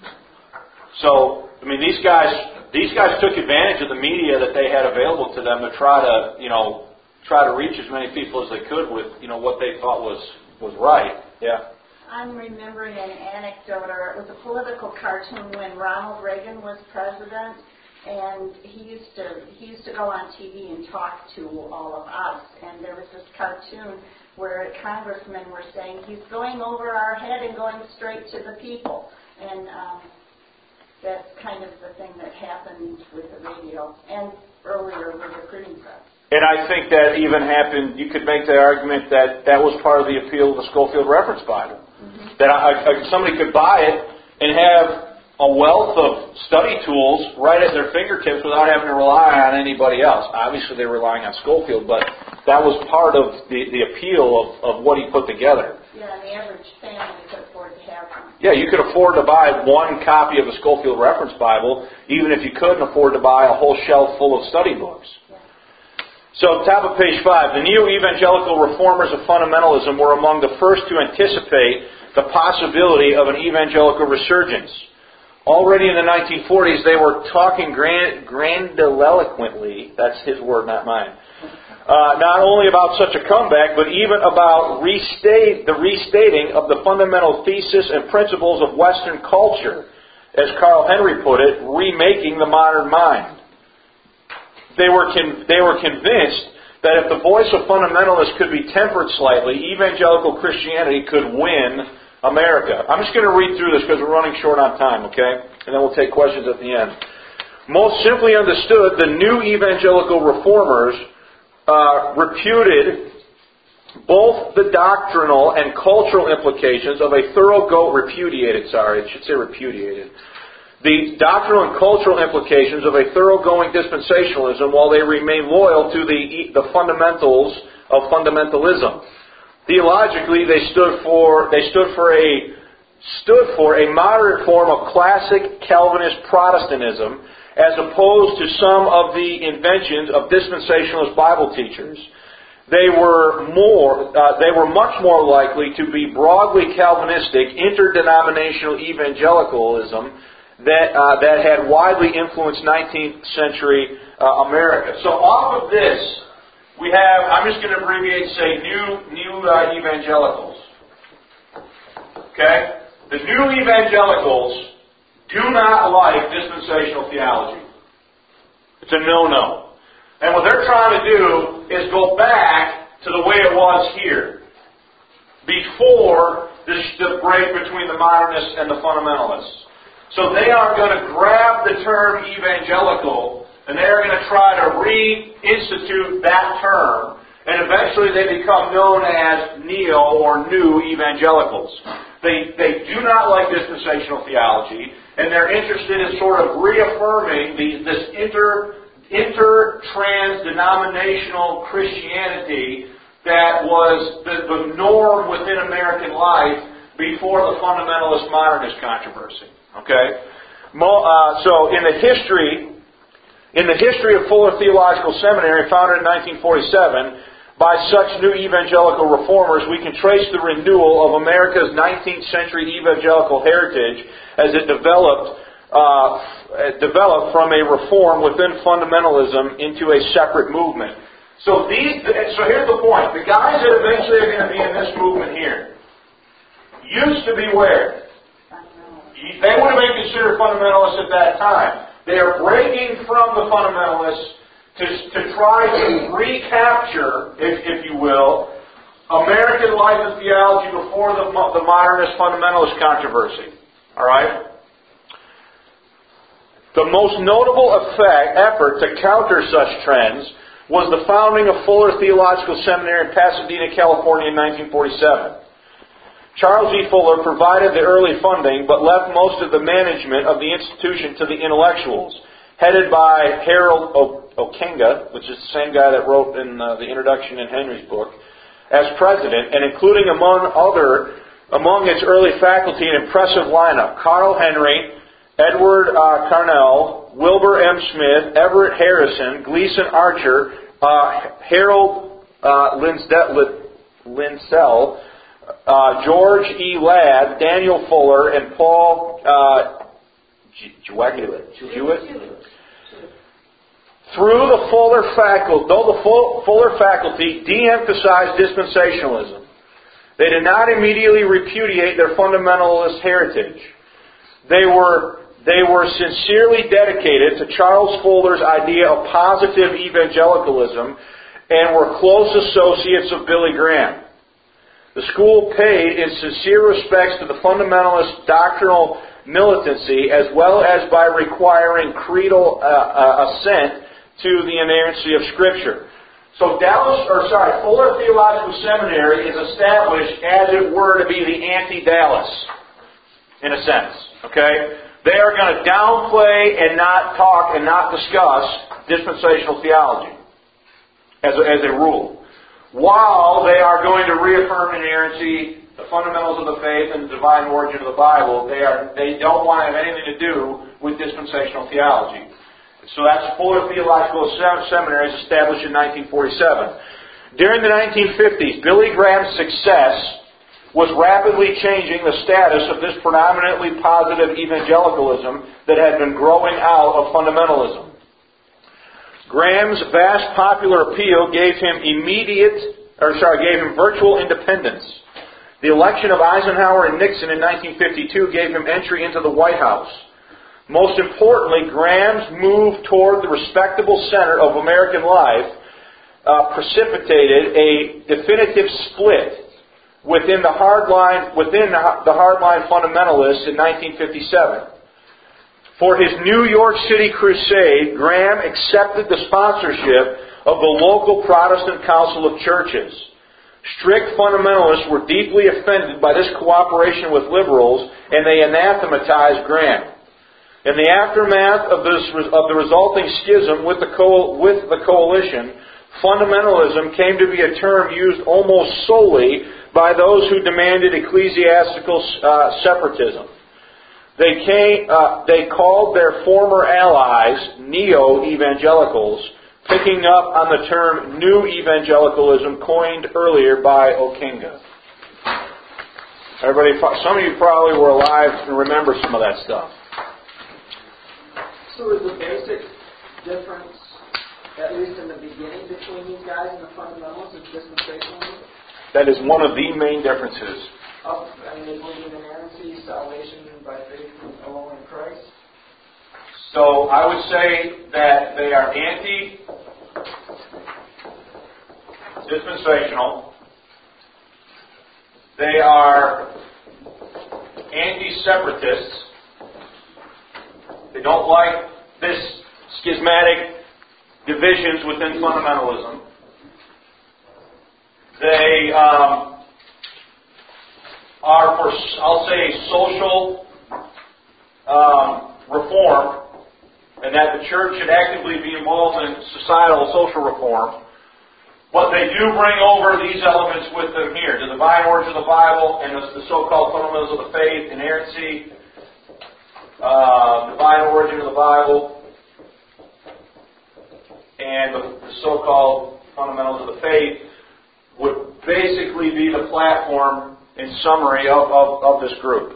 So, these guys took advantage of the media that they had available to them to try to reach as many people as they could with, what they thought was right. Yeah. I'm remembering an anecdote, or it was a political cartoon when Ronald Reagan was president, and he used to go on TV and talk to all of us. And there was this cartoon where congressmen were saying he's going over our head and going straight to the people, and that's kind of the thing that happened with the radio and earlier with the printing press. And I think that even happened, you could make the argument that was part of the appeal of the Scofield Reference Bible. Mm-hmm. That somebody could buy it and have a wealth of study tools right at their fingertips without having to rely on anybody else. Obviously they're relying on Scofield, but that was part of the appeal of what he put together. Yeah, and the average family could afford to have one. Yeah, you could afford to buy one copy of the Scofield Reference Bible, even if you couldn't afford to buy a whole shelf full of study books. So, top of page 5, the neo-evangelical reformers of fundamentalism were among the first to anticipate the possibility of an evangelical resurgence. Already in the 1940s, they were talking grandiloquently, that's his word, not mine, not only about such a comeback, but even about the restating of the fundamental thesis and principles of Western culture, as Carl Henry put it, remaking the modern mind. They were convinced that if the voice of fundamentalists could be tempered slightly, evangelical Christianity could win America. I'm just going to read through this because we're running short on time, okay? And then we'll take questions at the end. Most simply understood, the new evangelical reformers repudiated both the doctrinal and cultural implications of a the doctrinal and cultural implications of a thoroughgoing dispensationalism while they remain loyal to the fundamentals of fundamentalism. Theologically, they stood for a moderate form of classic Calvinist Protestantism as opposed to some of the inventions of dispensationalist Bible teachers. They were much more likely to be broadly Calvinistic, interdenominational evangelicalism that had widely influenced 19th century America. So off of this, we have, I'm just going to abbreviate, say, new evangelicals. Okay? The new evangelicals do not like dispensational theology. It's a no-no. And what they're trying to do is go back to the way it was here, before the break between the modernists and the fundamentalists. So they are going to grab the term evangelical, and they are going to try to reinstitute that term, and eventually they become known as neo or new evangelicals. They do not like dispensational theology, and they're interested in sort of reaffirming this inter-trans-denominational Christianity that was the norm within American life before the fundamentalist modernist controversy. Okay, so in the history of Fuller Theological Seminary, founded in 1947 by such new evangelical reformers, we can trace the renewal of America's 19th century evangelical heritage as it developed from a reform within fundamentalism into a separate movement. So here's the point: the guys that eventually are going to be in this movement here used to be where? They would have been considered fundamentalists at that time. They are breaking from the fundamentalists to try to recapture, if you will, American life and theology before the modernist fundamentalist controversy. All right? The most notable effort to counter such trends was the founding of Fuller Theological Seminary in Pasadena, California in 1947. Charles E. Fuller provided the early funding, but left most of the management of the institution to the intellectuals, headed by Harold Okenga, which is the same guy that wrote in the introduction in Henry's book, as president, and including among its early faculty an impressive lineup: Carl Henry, Edward Carnell, Wilbur M. Smith, Everett Harrison, Gleason Archer, Harold Linsell, George E. Ladd, Daniel Fuller, and Paul Jewett. Though the Fuller faculty de-emphasized dispensationalism, they did not immediately repudiate their fundamentalist heritage. They were sincerely dedicated to Charles Fuller's idea of positive evangelicalism and were close associates of Billy Graham. The school paid in sincere respects to the fundamentalist doctrinal militancy, as well as by requiring creedal assent to the inerrancy of Scripture. So Fuller Theological Seminary is established, as it were, to be the anti-Dallas, in a sense. Okay? They are going to downplay and not talk and not discuss dispensational theology as a rule, while they are going to reaffirm inerrancy, the fundamentals of the faith, and the divine origin of the Bible. They don't want to have anything to do with dispensational theology. So that's Fuller Theological Seminary, established in 1947. During the 1950s, Billy Graham's success was rapidly changing the status of this predominantly positive evangelicalism that had been growing out of fundamentalism. Graham's vast popular appeal gave him virtual independence. The election of Eisenhower and Nixon in 1952 gave him entry into the White House. Most importantly, Graham's move toward the respectable center of American life precipitated a definitive split within the hardline fundamentalists in 1957. For his New York City crusade, Graham accepted the sponsorship of the local Protestant Council of Churches. Strict fundamentalists were deeply offended by this cooperation with liberals, and they anathematized Graham. In the aftermath of the resulting schism with the coalition, fundamentalism came to be a term used almost solely by those who demanded ecclesiastical separatism. They called their former allies neo-evangelicals, picking up on the term new evangelicalism coined earlier by Okenga. Some of you probably were alive and remember some of that stuff. So is the basic difference, at least in the beginning, between these guys and the fundamentals is dispensationalism? That is one of the main differences. They believe in inerrancy, salvation by faith alone in Christ. So I would say that they are anti-dispensational. They are anti-separatists. They don't like this schismatic divisions within fundamentalism. They are for, I'll say, social reform, and that the church should actively be involved in societal social reform. But they do bring over these elements with them here. The divine origin of the Bible and the so-called fundamentals of the faith, inerrancy, divine origin of the Bible, and the so-called fundamentals of the faith would basically be the platform in summary of this group.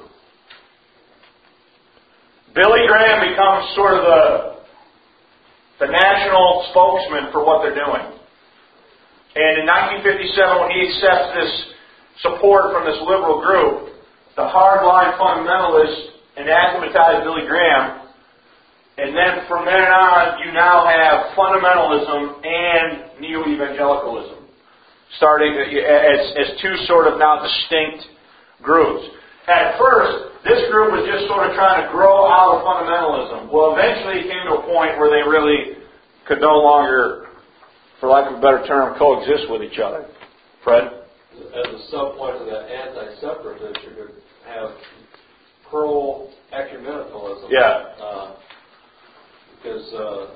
Billy Graham becomes sort of the national spokesman for what they're doing. And in 1957, when he accepts this support from this liberal group, the hardline fundamentalists anathematize Billy Graham. And then from then on, you now have fundamentalism and neo-evangelicalism, starting as two sort of now distinct groups. At first, this group was just sort of trying to grow out of fundamentalism. Well, eventually it came to a point where they really could no longer, for lack of a better term, coexist with each other. Fred? As a subpoint to that anti-separatist, you could have pro-ecumenicalism. Yeah. Because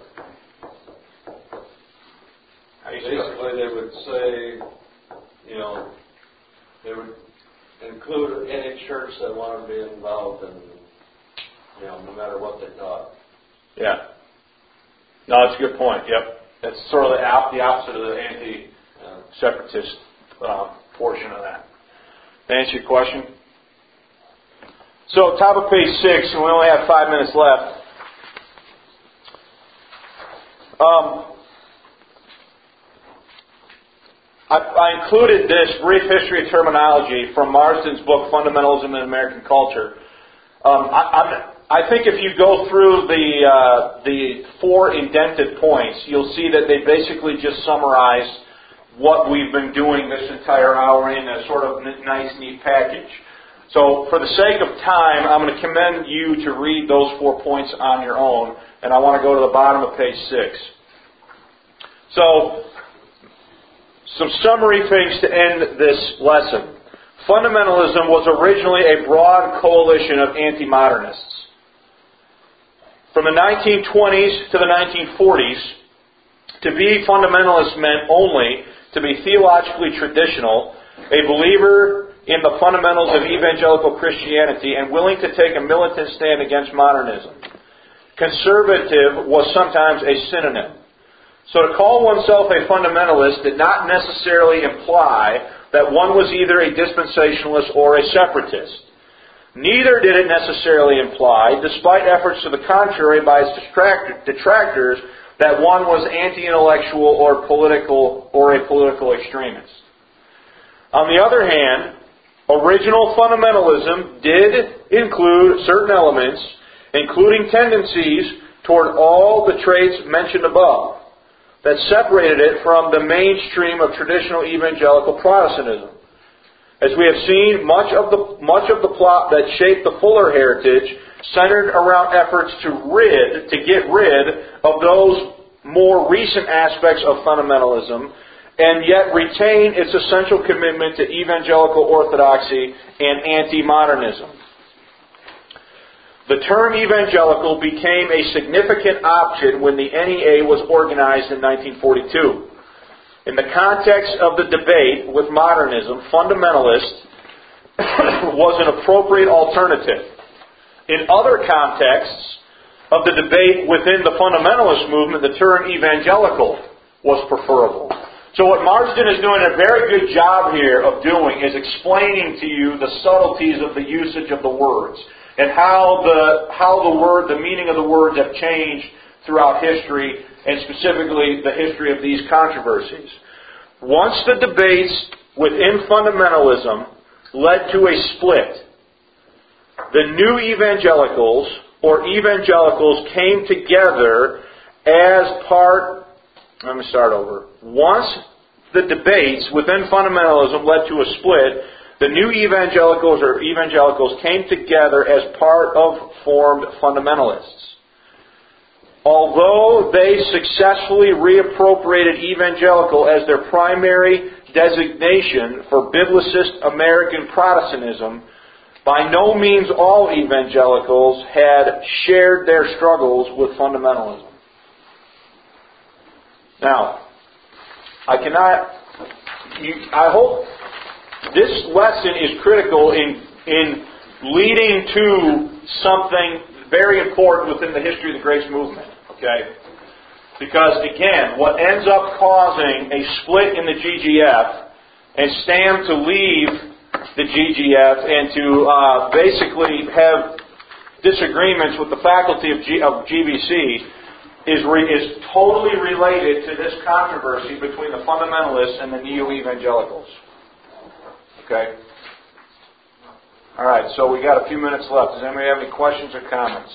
basically they would say, they would include any church that wanted to be involved in, no matter what they thought. Yeah. No, that's a good point. Yep. That's sort of the opposite of the anti-separatist portion of that. To answer your question? So, top of page 6, and we only have 5 minutes left. I included this brief history of terminology from Marsden's book, Fundamentalism in American Culture. I think if you go through the 4 indented points, you'll see that they basically just summarize what we've been doing this entire hour in a sort of nice, neat package. So, for the sake of time, I'm going to commend you to read those 4 points on your own, and I want to go to the bottom of page 6. So, some summary things to end this lesson. Fundamentalism was originally a broad coalition of anti-modernists. From the 1920s to the 1940s, to be fundamentalist meant only to be theologically traditional, a believer in the fundamentals of evangelical Christianity, and willing to take a militant stand against modernism. Conservative was sometimes a synonym. So to call oneself a fundamentalist did not necessarily imply that one was either a dispensationalist or a separatist. Neither did it necessarily imply, despite efforts to the contrary by its detractors, that one was anti-intellectual or a political extremist. On the other hand, original fundamentalism did include certain elements, including tendencies toward all the traits mentioned above, that separated it from the mainstream of traditional evangelical Protestantism. As we have seen, much of the plot that shaped the Fuller heritage centered around efforts to get rid of those more recent aspects of fundamentalism, and yet retain its essential commitment to evangelical orthodoxy and anti-modernism. The term evangelical became a significant option when the NEA was organized in 1942. In the context of the debate with modernism, fundamentalist was an appropriate alternative. In other contexts of the debate within the fundamentalist movement, the term evangelical was preferable. So what Marsden is doing a very good job here of doing is explaining to you the subtleties of the usage of the words and how the meaning of the words have changed throughout history, and specifically the history of these controversies. Once the debates within fundamentalism led to a split, the new evangelicals or evangelicals came together as part... Let me start over. Once the debates within fundamentalism led to a split, the new evangelicals or evangelicals came together as part of formed fundamentalists. Although they successfully reappropriated evangelical as their primary designation for Biblicist American Protestantism, by no means all evangelicals had shared their struggles with fundamentalism. Now, I hope this lesson is critical in leading to something very important within the history of the Grace Movement. Okay? Because, again, what ends up causing a split in the GGF and Stam to leave the GGF and to basically have disagreements with the faculty of GBC is totally related to this controversy between the fundamentalists and the neo-evangelicals. Okay? All right, so we got a few minutes left. Does anybody have any questions or comments?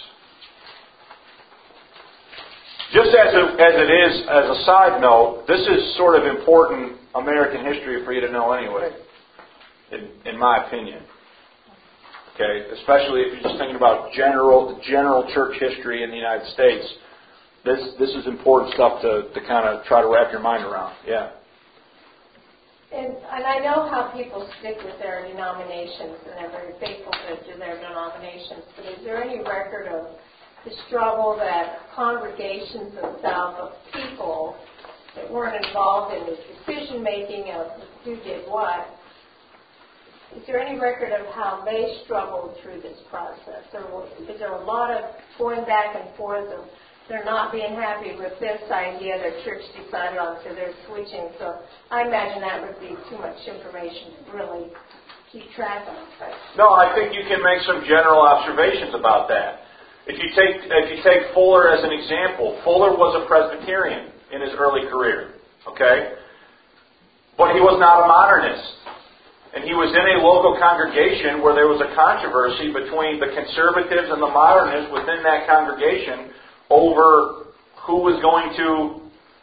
Just as it is, as a side note, this is sort of important American history for you to know anyway, in my opinion. Okay, especially if you're just thinking about general church history in the United States. This is important stuff to kind of try to wrap your mind around. Yeah. And I know how people stick with their denominations and they're very faithful to their denominations, but is there any record of the struggle that congregations themselves of people that weren't involved in the decision making of who did what? Is there any record of how they struggled through this process? Or is there a lot of going back and forth of they're not being happy with this idea their church decided on, so they're switching? So I imagine that would be too much information to really keep track of. No, I think you can make some general observations about that. If you take Fuller as an example, Fuller was a Presbyterian in his early career, okay? But he was not a modernist. And he was in a local congregation where there was a controversy between the conservatives and the modernists within that congregation over who was going to,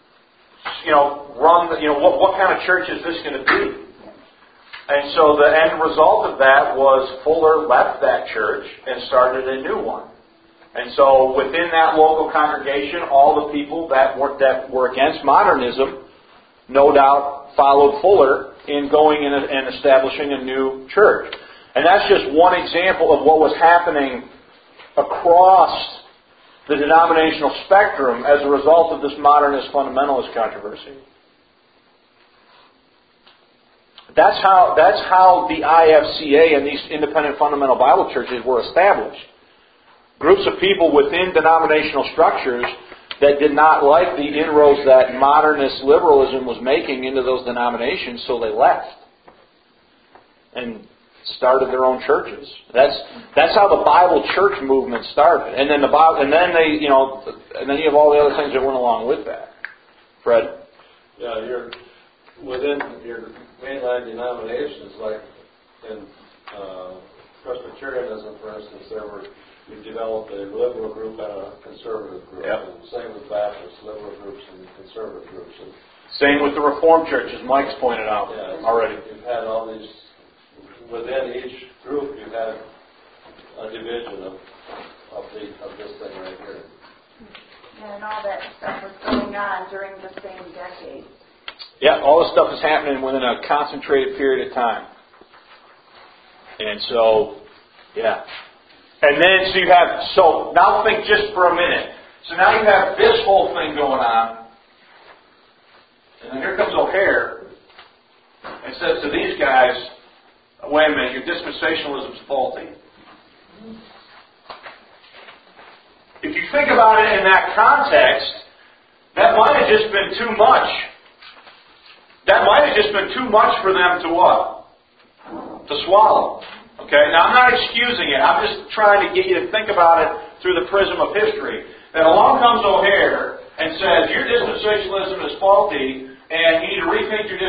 run what kind of church is this going to be? And so the end result of that was Fuller left that church and started a new one. And so within that local congregation, all the people that were against modernism, no doubt followed Fuller in going and establishing a new church. And that's just one example of what was happening across the denominational spectrum as a result of this modernist fundamentalist controversy. That's how the IFCA and these independent fundamental Bible churches were established. Groups of people within denominational structures that did not like the inroads that modernist liberalism was making into those denominations, so they left and started their own churches. That's how the Bible church movement started, and then you have all the other things that went along with that. Fred? Yeah, within your mainline denominations, like in Presbyterianism, for instance, we developed a liberal group and a conservative group. Yep. And same with Baptists, liberal groups and conservative groups. And same with the Reformed churches, Mike's pointed out already. You've had all these, within each group, you've had a division of this thing right here. And all that stuff was going on during the same decade. Yeah, all this stuff is happening within a concentrated period of time. And so, yeah. And then, now think just for a minute. So now you have this whole thing going on. And then here comes O'Hare and says to these guys, wait a minute, your dispensationalism's faulty. If you think about it in that context, that might have just been too much. That might have just been too much for them to what? To swallow. Okay, now I'm not excusing it. I'm just trying to get you to think about it through the prism of history. And along comes O'Hare and says, your dispensationalism is faulty and you need to rethink your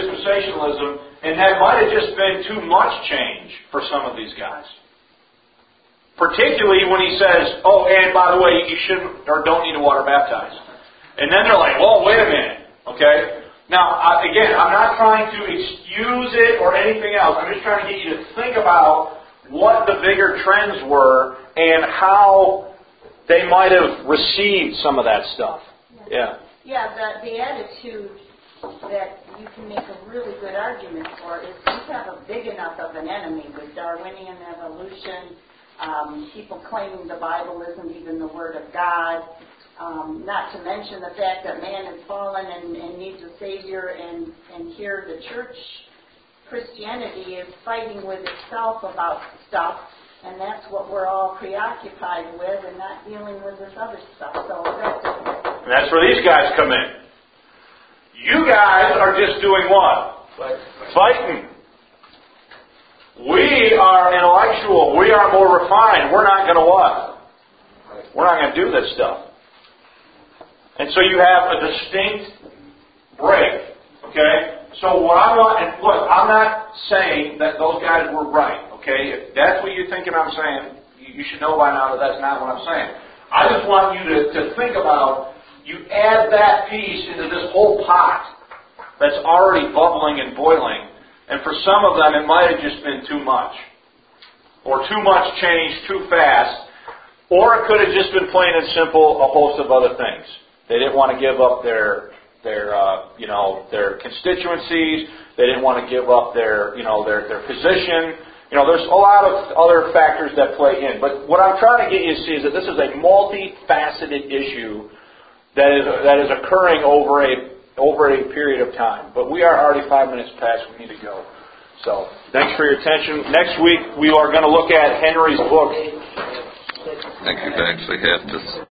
dispensationalism. And that might have just been too much change for some of these guys. Particularly when he says, oh, and by the way, you shouldn't or don't need to water baptize. And then they're like, well, wait a minute, okay? Now, again, I'm not trying to excuse it or anything else. I'm just trying to get you to think about what the bigger trends were and how they might have received some of that stuff. Yeah. Yeah, the attitude that you can make a really good argument for is we have a big enough of an enemy with Darwinian evolution, people claiming the Bible isn't even the Word of God, not to mention the fact that man has fallen and needs a Savior, and here the church, Christianity, is fighting with itself about stuff, and that's what we're all preoccupied with and not dealing with this other stuff. So that's where these guys come in. You guys are just doing what? Fighting. We are intellectual. We are more refined. We're not going to what? We're not going to do this stuff. And so you have a distinct break. Okay? So what I want, and look, I'm not saying that those guys were right. Okay? If that's what you're thinking I'm saying, you should know by now that that's not what I'm saying. I just want you to think about, you add that piece into this whole pot that's already bubbling and boiling, and for some of them it might have just been too much. Or too much change too fast. Or it could have just been plain and simple a host of other things. They didn't want to give up their constituencies. They didn't want to give up their position. There's a lot of other factors that play in. But what I'm trying to get you to see is that this is a multifaceted issue that is occurring over a period of time. But we are already 5 minutes past. We need to go. So thanks for your attention. Next week we are going to look at Henry's book. I think you've actually had this.